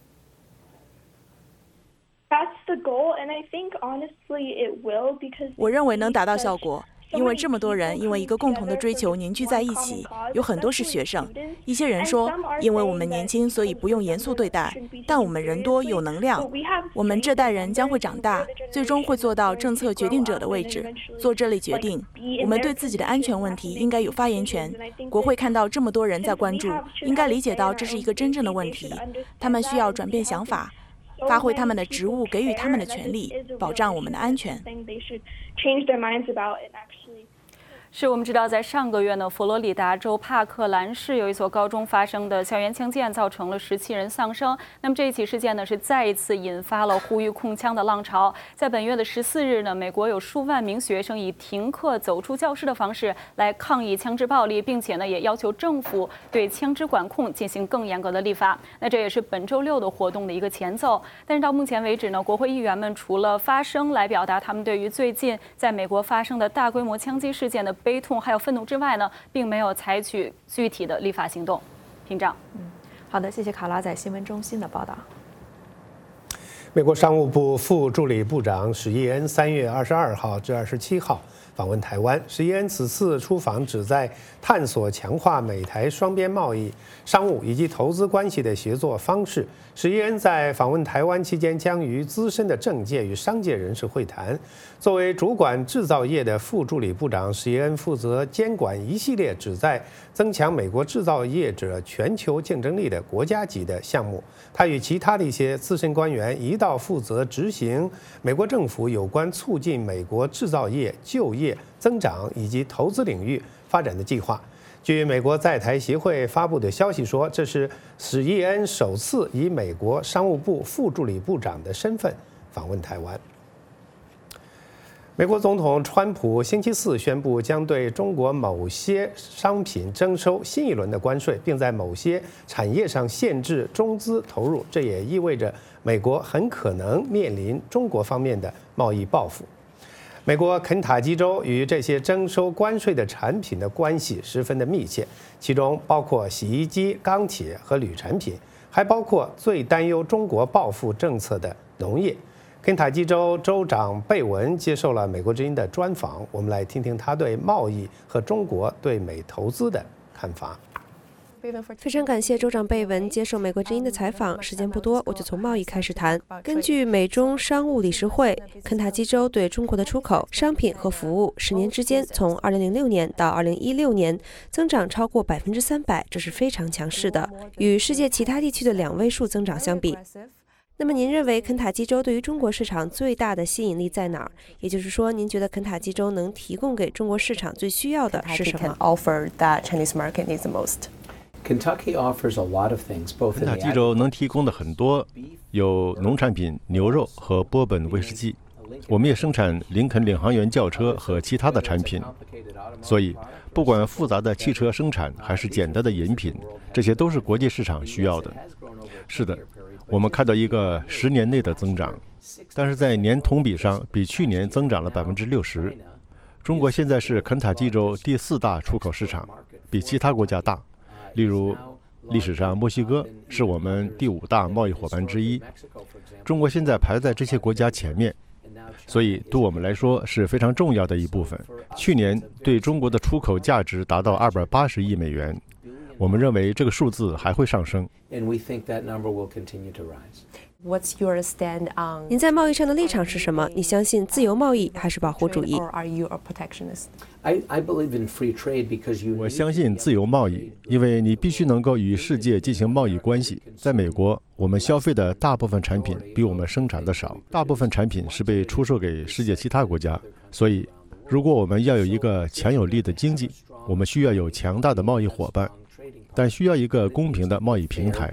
我认为能达到效果，因为这么多人因为一个共同的追求凝聚在一起，有很多是学生。一些人说，因为我们年轻，所以不用严肃对待，但我们人多有能量，我们这代人将会长大，最终会做到政策决定者的位置，做这类决定。我们对自己的安全问题应该有发言权。国会看到这么多人在关注，应该理解到这是一个真正的问题，他们需要转变想法，发挥他们的职务，给予他们的权利，保障我们的安全。 是我们知道，在上个月呢，佛罗里达州帕克兰市有一所高中发生的校园枪击案，造成了十七人丧生。那么这一起事件呢，是再一次引发了呼吁控枪的浪潮。在本月的十四日呢，美国有数万名学生以停课走出教室的方式来抗议枪支暴力，并且呢，也要求政府对枪支管控进行更严格的立法。那这也是本周六的活动的一个前奏。但是到目前为止呢，国会议员们除了发声来表达他们对于最近在美国发生的大规模枪击事件的悲痛还有愤怒之外呢，并没有采取具体的立法行动。屏障。 嗯，好的，谢谢卡拉在新闻中心的报道。 美国商务部副助理部长史伊恩三月二十二号至二十七号访问台湾。史伊恩此次出访旨在探索强化美台双边贸易、商务以及投资关系的协作方式。史伊恩在访问台湾期间将与资深的政界与商界人士会谈。作为主管制造业的副助理部长，史伊恩负责监管一系列旨在增强美国制造业者全球竞争力的国家级的项目。他与其他的一些资深官员一道负责执行美国政府有关促进美国制造业、就业、增长以及投资领域发展的计划。据美国在台协会发布的消息说，这是史伊恩首次以美国商务部副助理部长的身份访问台湾。美国总统川普星期四宣布将对中国某些商品征收新一轮的关税，并在某些产业上限制中资投入。这也意味着美国很可能面临中国方面的贸易报复。美国肯塔基州与这些征收关税的产品的关系十分的密切，其中包括洗衣机、钢铁和铝产品，还包括最担忧中国报复政策的农业。肯塔基州州长贝文接受了美国之音的专访，我们来听听他对贸易和中国对美投资的看法。 非常感谢州长贝文接受美国之音的采访。时间不多，我就从贸易开始谈。根据美中商务理事会，肯塔基州对中国的出口商品和服务十年之间，从二零零六年到二零一六年增长超过百分之三百，这是非常强势的，与世界其他地区的两位数增长相比。那么您认为肯塔基州对于中国市场最大的吸引力在哪儿？也就是说，您觉得肯塔基州能提供给中国市场最需要的是什么？ 肯塔基州能提供的很多，有农产品、牛肉和波本威士忌。我们也生产林肯领航员轿车和其他的产品。所以，不管复杂的汽车生产还是简单的饮品，这些都是国际市场需要的。是的，我们看到一个十年内的增长，但是在年同比上比去年增长了百分之六十。中国现在是肯塔基州第四大出口市场，比其他国家大。例如，历史上墨西哥是我们第五大贸易伙伴之一，中国现在排在这些国家前面，所以对我们来说是非常重要的一部分。去年对中国的出口价值达到二百八十亿美元， 我们认为这个数字还会上升。 What's your stand on？ 您在贸易上的立场是什么？你相信自由贸易还是保护主义？ Or are you a protectionist? I, I believe in free trade because you 我相信自由贸易，因为你必须能够与世界进行贸易关系。在美国，我们消费的大部分产品比我们生产的少，大部分产品是被出售给世界其他国家。所以，如果我们要有一个强有力的经济，我们需要有强大的贸易伙伴，但需要一个公平的贸易平台。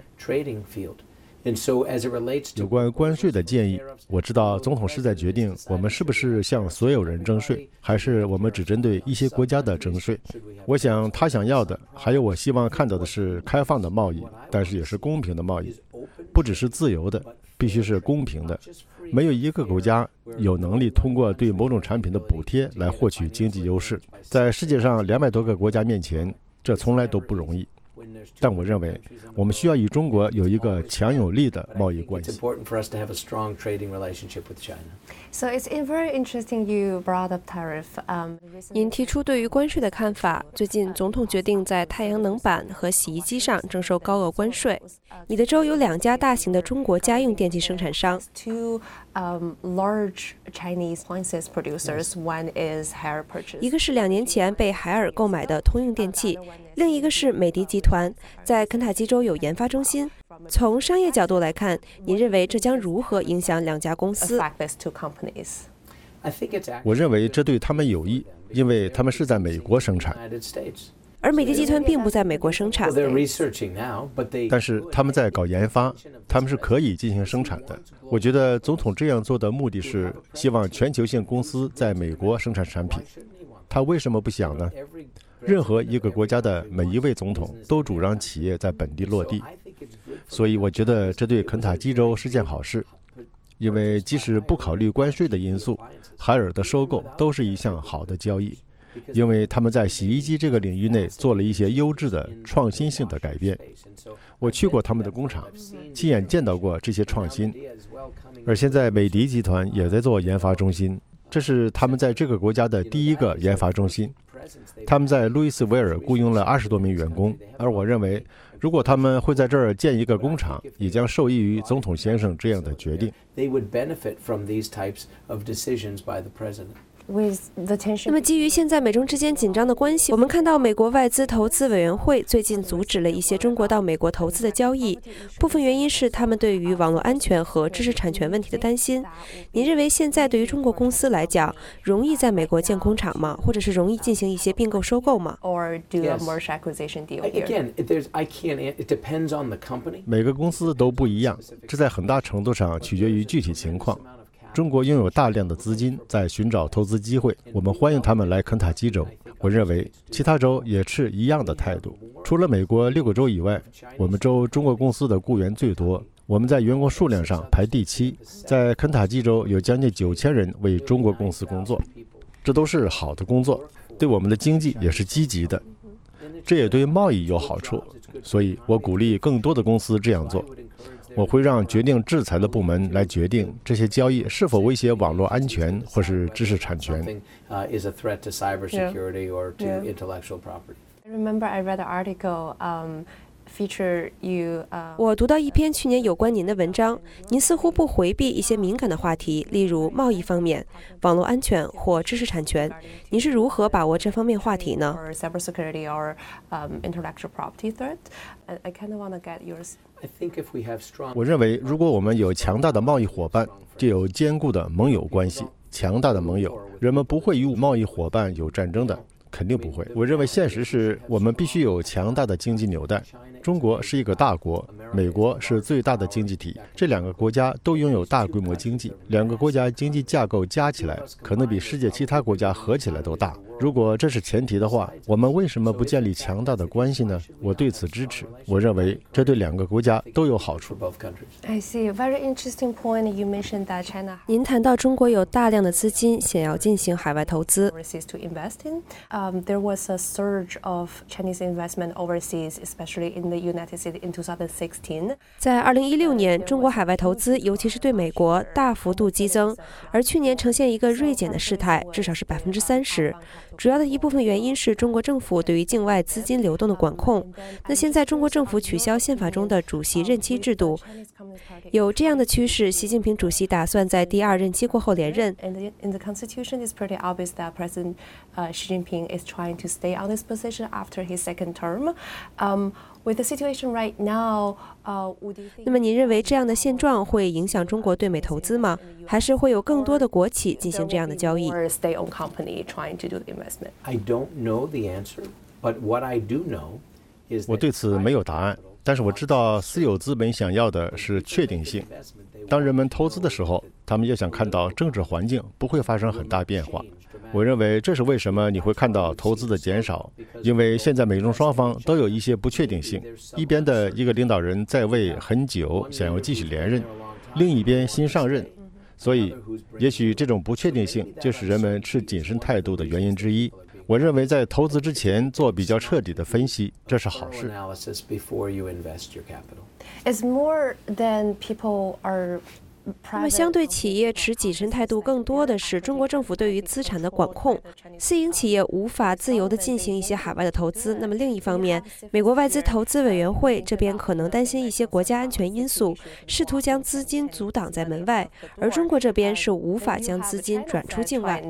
有关关税的建议，我知道总统是在决定我们是不是向所有人征税，还是我们只针对一些国家的征税。我想他想要的，还有我希望看到的是开放的贸易，但是也是公平的贸易，不只是自由的，必须是公平的。没有一个国家有能力通过对某种产品的补贴来获取经济优势。在世界上两百多个国家面前，这从来都不容易。但我认为，我们需要与中国有一个强有力的贸易关系。 So it's very interesting you brought up tariff. Um, 您提出对于关税的看法。最近，总统决定在太阳能板和洗衣机上征收高额关税。你的州有两家大型的中国家用电器生产商。 Two um, large Chinese appliances producers. One is Haier purchase. 一个是两年前被海尔购买的通用电器，另一个是美的集团，在肯塔基州有研发中心。从商业角度来看，您认为这将如何影响两家公司？ 我认为这对他们有益，因为他们是在美国生产。 而美的集团并不在美国生产， 但是他们在搞研发，他们是可以进行生产的。我觉得总统这样做的目的是希望全球性公司在美国生产产品。他为什么不想呢？任何一个国家的每一位总统都主张企业在本地落地，所以我觉得这对肯塔基州是件好事。因为即使不考虑关税的因素，海尔的收购都是一项好的交易，因为他们在洗衣机这个领域内做了一些优质的创新性的改变。我去过他们的工厂，亲眼见到过这些创新。而现在美的集团也在做研发中心，这是他们在这个国家的第一个研发中心。他们在路易斯维尔雇佣了二十多名员工，而我认为，如果他们会在这儿建一个工厂，也将受益于总统先生这样的决定。 那么，基于现在美中之间紧张的关系，我们看到美国外资投资委员会最近阻止了一些中国到美国投资的交易，部分原因是他们对于网络安全和知识产权问题的担心。您认为现在对于中国公司来讲，容易在美国建工厂吗？或者是容易进行一些并购收购吗？ Or do a merge acquisition deal here? Again, there's I can't. It depends on the company. 每个公司都不一样，这在很大程度上取决于具体情况。中国拥有大量的资金在寻找投资机会，我们欢迎他们来肯塔基州。我认为其他州也持一样的态度。除了美国六个州以外，我们州中国公司的雇员最多，我们在员工数量上排第七。在肯塔基州有将近九千人为中国公司工作，这都是好的工作，对我们的经济也是积极的。这也对贸易有好处，所以我鼓励更多的公司这样做。我会让决定制裁的部门来决定这些交易是否威胁网络安全或是知识产权。 I remember I read an article, um, feature you. 我读到一篇去年有关您的文章，您似乎不回避一些敏感的话题，例如贸易方面、网络安全或知识产权。您是如何把握这方面话题呢？ Or cybersecurity or um, intellectual property threat. I, I kind of want to get yours. 我认为，如果我们有强大的贸易伙伴，就有坚固的盟友关系。强大的盟友，人们不会与贸易伙伴有战争的，肯定不会。我认为现实是我们必须有强大的经济纽带。中国是一个大国，美国是最大的经济体，这两个国家都拥有大规模经济，两个国家经济架构加起来可能比世界其他国家合起来都大。如果这是前提的话，我们为什么不建立强大的关系呢？我对此支持。我认为这对两个国家都有好处。 I see. Very interesting point. You mentioned that China. 您谈到中国有大量的资金想要进行海外投资。 To invest in, um, there was a surge of Chinese investment overseas, especially in the United States in twenty sixteen. 在二零一六年，中国海外投资，尤其是对美国，大幅度激增，而去年呈现一个锐减的事态，至少是百分之三十。 主要的一部分原因是中国政府对于境外资金流动的管控。那现在中国政府取消宪法中的主席任期制度，有这样的趋势，习近平主席打算在第二任期过后连任。 In the constitution, it's pretty obvious that President uh, Xi Jinping is trying to stay on this position after his second term. Um, with the situation right now, uh, would you think? 那么您认为这样的现状会影响中国对美投资吗？还是会有更多的国企进行这样的交易？ Or a state-owned company trying to do the investment? I don't know the answer, but what I do know is 我对此没有答案，但是我知道私有资本想要的是确定性。当人们投资的时候，他们也想看到政治环境不会发生很大变化。我认为这是为什么你会看到投资的减少，因为现在美中双方都有一些不确定性。一边的一个领导人在位很久，想要继续连任，另一边新上任，所以也许这种不确定性就是人们持谨慎态度的原因之一。我认为在投资之前做比较彻底的分析，这是好事。 It's more than people are 那么，相对企业持谨慎态度更多的是中国政府对于资产的管控，私营企业无法自由地进行一些海外的投资。那么另一方面，美国外资投资委员会这边可能担心一些国家安全因素，试图将资金阻挡在门外，而中国这边是无法将资金转出境外。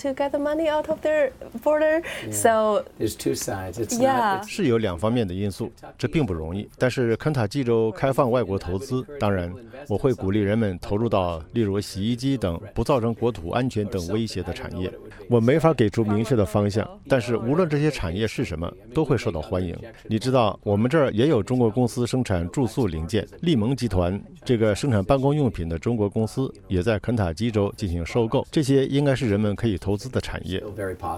是有两方面的因素，这并不容易。但是肯塔基州开放外国投资，当然我会鼓励人们 投入到例如洗衣机等不造成国土安全等威胁的产业。我没法给出明确的方向，但是无论这些产业是什么，都会受到欢迎。你知道，我们这儿也有中国公司生产住宿零件，利蒙集团这个生产办公用品的中国公司也在肯塔基州进行收购，这些应该是人们可以投资的产业。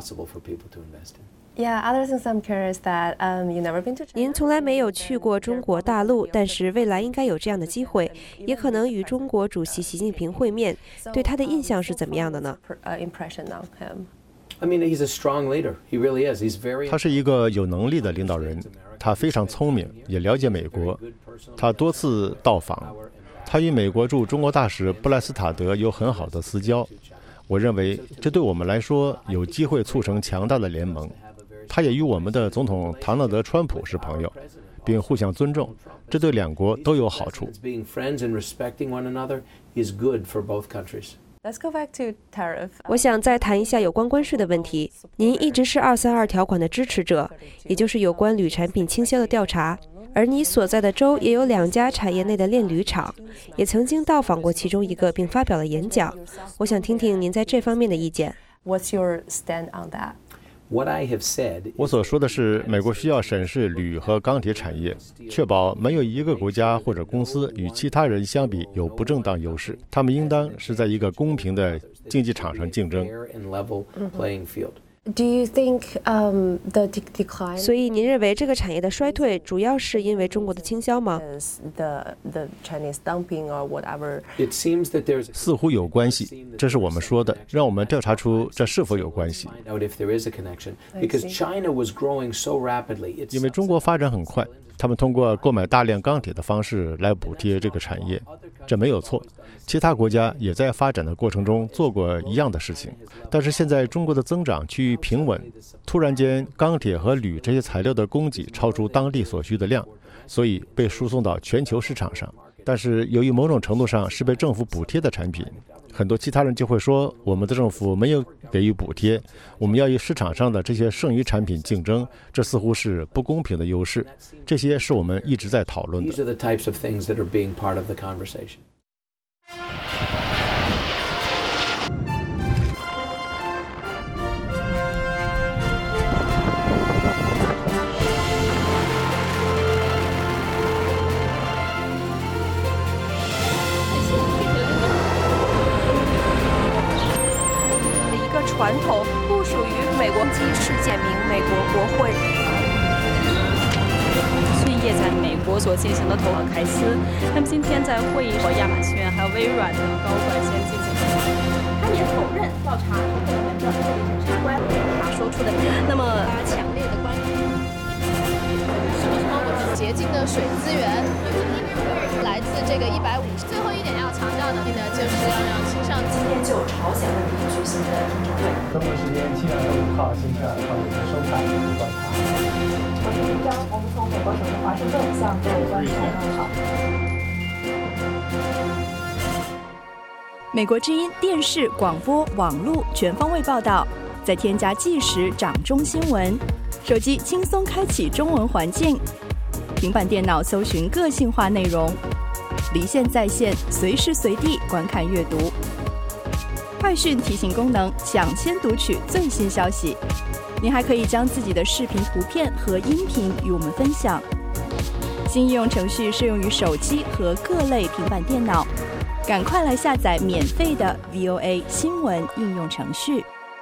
Yeah, other things I'm curious that um you never been to. 您从来没有去过中国大陆，但是未来应该有这样的机会，也可能与中国主席习近平会面，对他的印象是怎么样的呢？ Impression on him. I mean, he's a strong leader. He really is. He's very. 他是一个有能力的领导人，他非常聪明，也了解美国。他多次到访，他与美国驻中国大使布莱斯塔德有很好的私交。我认为这对我们来说有机会促成强大的联盟。 他也与我们的总统唐纳德·川普是朋友，并互相尊重，这对两国都有好处。 Let's go back to tariff. 我想再谈一下有关关税的问题。您一直是二三二条款的支持者，也就是有关铝产品倾销的调查。而你所在的州也有两家产业内的炼铝厂，也曾经到访过其中一个，并发表了演讲。我想听听您在这方面的意见。 What's your stand on that? 我所说的是，美国需要审视铝和钢铁产业，确保没有一个国家或者公司与其他人相比有不正当优势。他们应当是在一个公平的竞技场上竞争。 Do you think um the decline? 所以您认为这个产业的衰退主要是因为中国的倾销吗？ The the Chinese dumping or whatever. It seems that there's 似乎有关系，这是我们说的，让我们调查出这是否有关系。 If there is a connection, because China was growing so rapidly. 因为中国发展很快，他们通过购买大量钢铁的方式来补贴这个产业，这没有错。其他国家也在发展的过程中做过一样的事情，但是现在中国的增长趋于平稳，突然间钢铁和铝这些材料的供给超出当地所需的量，所以被输送到全球市场上。但是由于某种程度上是被政府补贴的产品，很多其他人就会说我们的政府没有给予补贴，我们要与市场上的这些剩余产品竞争，这似乎是不公平的优势。这些是我们一直在讨论的。 These are the types of things that are being part of the conversation. 传统不属于美国基事件名美国国会。 讯业在美国所进行的投行凯斯，那么今天在会议和亚马逊还有微软的高管先进行。 他也否认调查部门的这一审相关他说出的，那么强烈的关于什么什么洁净的水资源来自。 这个一百五十。最后一点要强调的呢，就是要让亲上今天就朝鲜问题举行的听证会。 中国时间七月五号星期二上午收看观察。 我是张，我们从美国首都华盛顿向各位观众问好。 美国之音电视、广播、网络全方位报道，再添加即时掌中新闻，手机轻松开启中文环境，平板电脑搜寻个性化内容，离线在线，随时随地观看阅读。快讯提醒功能，抢先读取最新消息。您还可以将自己的视频、图片和音频与我们分享。新应用程序适用于手机和各类平板电脑。赶快来下载免费的 V O A 新闻应用程序。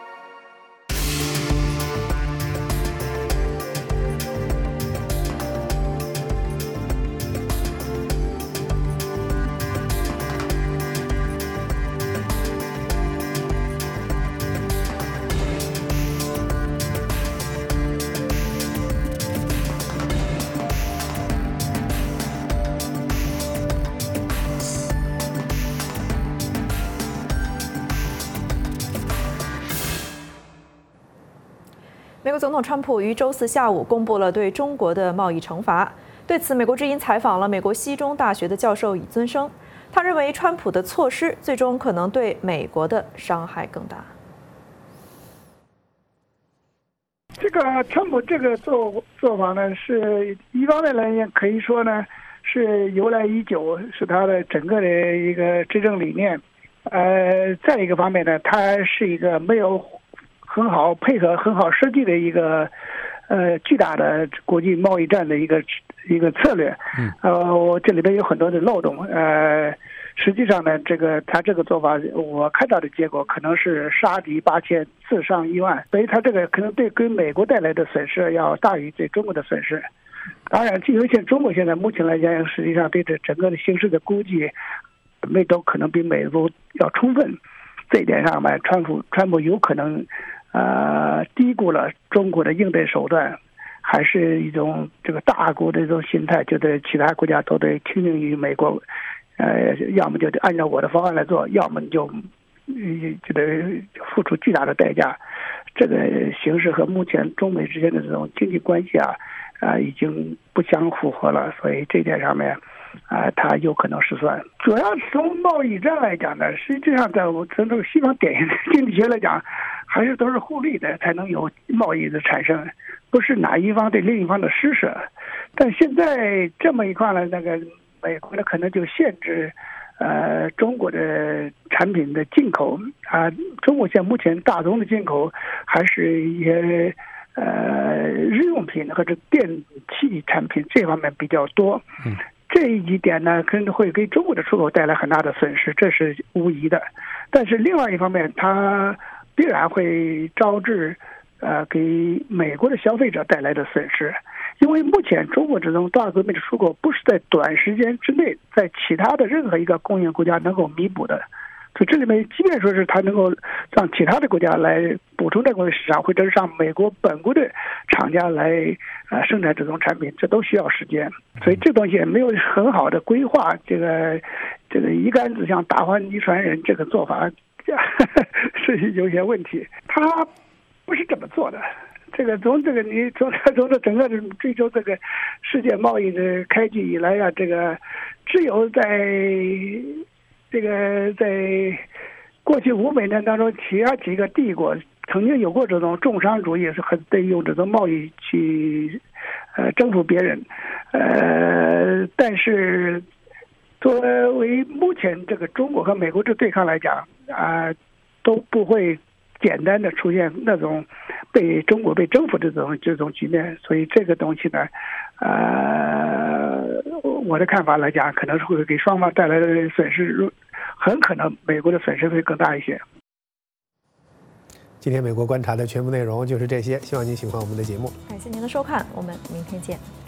美国总统川普于周四下午公布了对中国的贸易惩罚。对此，美国之音采访了美国西中大学的教授李尊生，他认为川普的措施最终可能对美国的伤害更大。 这个川普这个做做法呢，是一方面来讲可以说呢是由来已久，是他的整个的一个执政理念。呃，再一个方面呢，他是一个没有很好配合、很好设计的一个呃巨大的国际贸易战的一个一个策略。嗯。呃，这里边有很多的漏洞。呃，实际上呢，这个他这个做法，我看到的结果可能是杀敌八千，自伤一万，所以他这个可能对给美国带来的损失要大于对中国的损失。当然，因为现中国现在目前来讲，实际上对这整个的形势的估计，美都可能比美国要充分。这一点上呢，川普川普有可能。呃，低估了中国的应对手段，还是一种这个大国的这种心态，觉得其他国家都得听命于美国，呃，要么就得按照我的方案来做，要么你就就得付出巨大的代价。这个形势和目前中美之间的这种经济关系啊，啊、呃，已经不相符合了，所以这点上面。啊、呃，它有可能失算。主要从贸易战来讲呢，实际上在我从这个西方典型的经济学来讲，还是都是互利的，才能有贸易的产生，不是哪一方对另一方的施舍。但现在这么一块呢，那个美国呢可能就限制，呃，中国的产品的进口啊、呃，中国现在目前大宗的进口还是一些呃日用品或者电器产品这方面比较多。嗯。这一点呢，可能会给中国的出口带来很大的损失，这是无疑的。但是另外一方面，它必然会招致呃给美国的消费者带来的损失，因为目前中国这种大规模的出口不是在短时间之内，在其他的任何一个供应国家能够弥补的。所以这里面，即便说是它能够让其他的国家来补充这个市场，或者是让美国本国的厂家来呃生产这种产品，这都需要时间。所以这东西也没有很好的规划，这个这个一竿子像打翻一船人，这个做法是有些问题。他不是这么做的。这个从这个你从从这整个的追求这个世界贸易的开局以来啊，这个只有在。这个在过去五百年当中，其他几个帝国曾经有过这种重商主义，是很得用这种贸易去呃征服别人，呃，但是作为目前这个中国和美国的对抗来讲啊、呃，都不会简单的出现那种被中国被征服的这种这种局面，所以这个东西呢，呃，我的看法来讲，可能是会给双方带来的损失，很可能美国的损失会更大一些。 今天美国观察的全部内容就是这些，希望您喜欢我们的节目。 感谢您的收看，我们明天见。